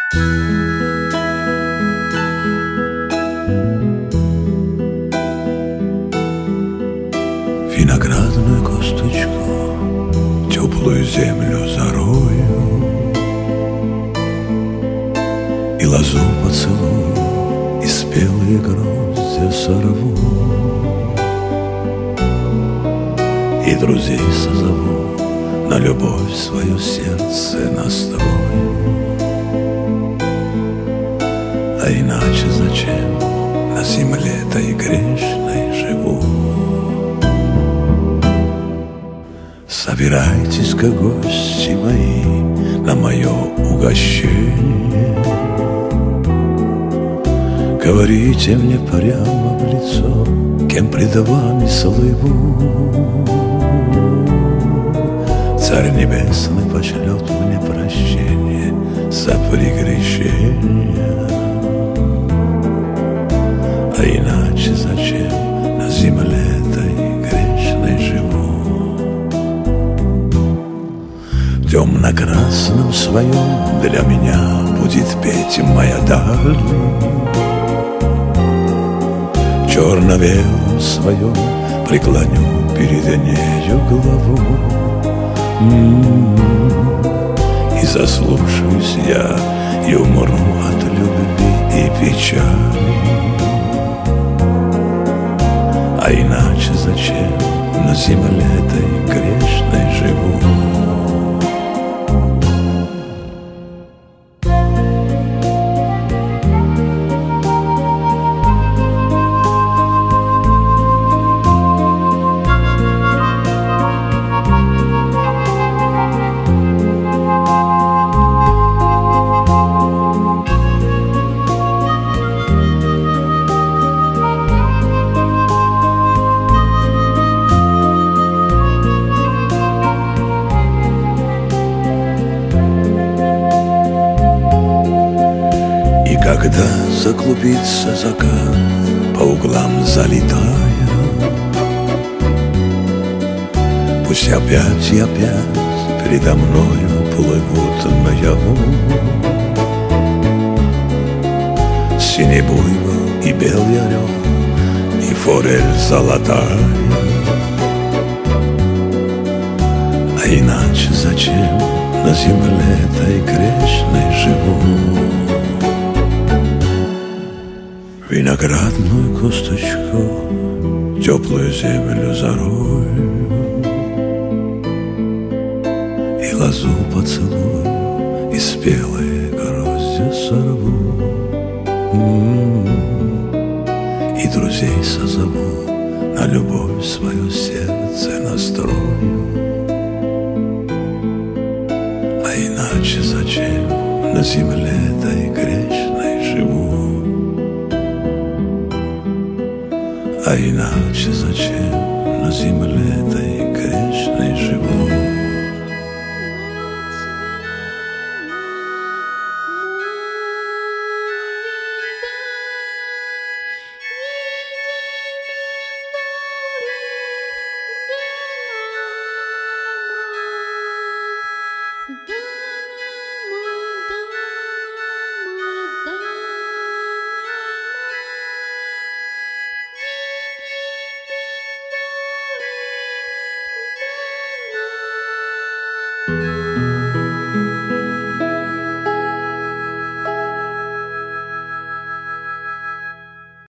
Виноградную косточку, теплую землю зарою и лозу поцелую, и спелые гроздья сорву, и друзей созову, на любовь свое сердце настрою. А иначе зачем на земле-то и грешной живу? Собирайтесь-ка, гости мои, на мое угощение. Говорите мне прямо в лицо, кем пред вами слыву. Царь Небесный пошлет мне прощение за прегрешение. А иначе зачем на земле-то и грешной живу? В темно-красном своем для меня будет петь моя даль. В черно-белом своем преклоню перед нею главу. И заслушаюсь я, и умру от любви и печали. А иначе зачем на земле-то грешной живу? Когда заклубится закат, по углам залетая, пусть опять и опять передо мною плывут наяву синий буйвол и белый орел, и форель золотая. А иначе зачем на земле-то и грешной живу? Виноградную косточку, теплую землю зарою, и лозу поцелую, и спелые гроздья сорву, и друзей созову, на любовь свое сердце настрою. А иначе зачем на земле-то и грешной живу? А иначе зачем на земле